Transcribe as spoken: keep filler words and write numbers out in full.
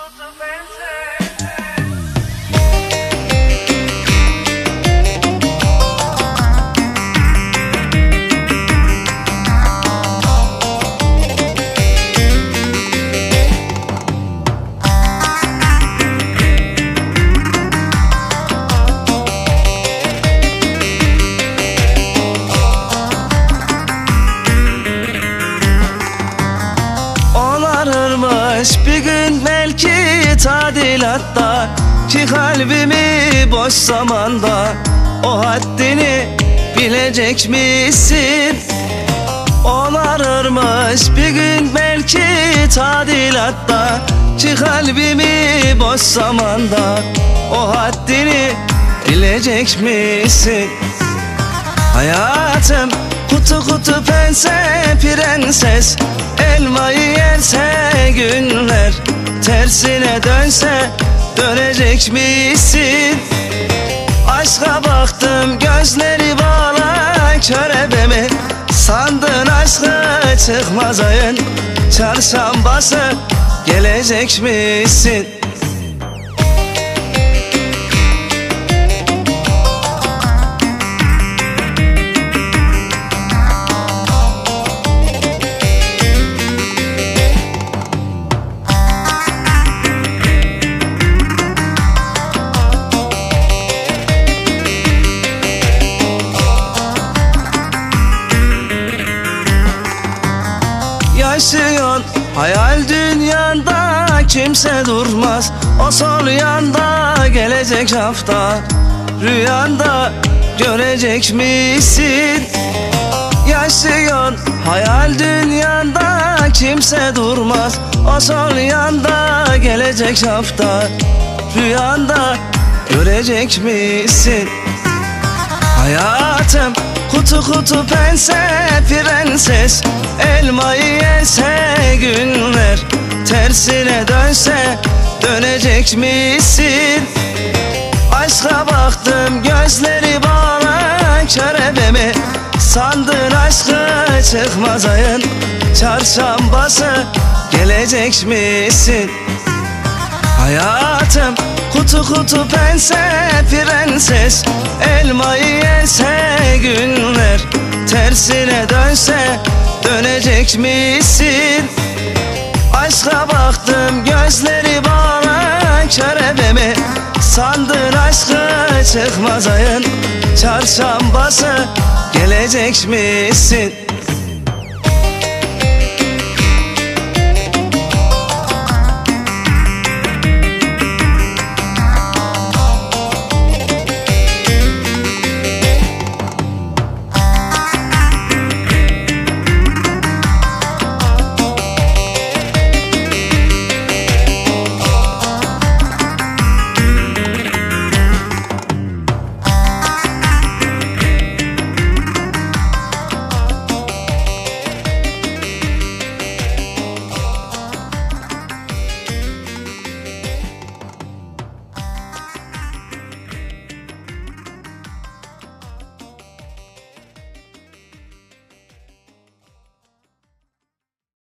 Bir gün belki tadilatta, ki kalbimi boş zamanda o haddini bilecek misin? Onarırmış bir gün belki tadilatta, ki kalbimi boş zamanda o haddini bilecek misin? Hayatım kutu kutu pense prenses, elmayı yerse günler tersine dönse dönecek misin? Aşka baktım gözleri bağla körebe, sandın aşkı çıkmaz ayın çarşambası, gelecek misin? Yaşıyorsun hayal dünyanda, kimse durmaz o sol yanda, gelecek hafta rüyanda görecek misin? Yaşıyorsun hayal dünyanda, kimse durmaz o sol yanda, gelecek hafta rüyanda görecek misin? Hayatım kutu kutu pense prenses, elmayı yerse günler tersine dönse dönecek misin? Aşka baktım gözleri bağla körebe, sandın aşkı çıkmaz ayın çarşambası, gelecek misin? Hayatım kutu kutu pense prenses, elmayı yerse günler tersine dönse dönecek misin? Aşka baktım gözleri bağla körebe, sandın aşkı çıkmaz ayın çarşambası, gelecek misin?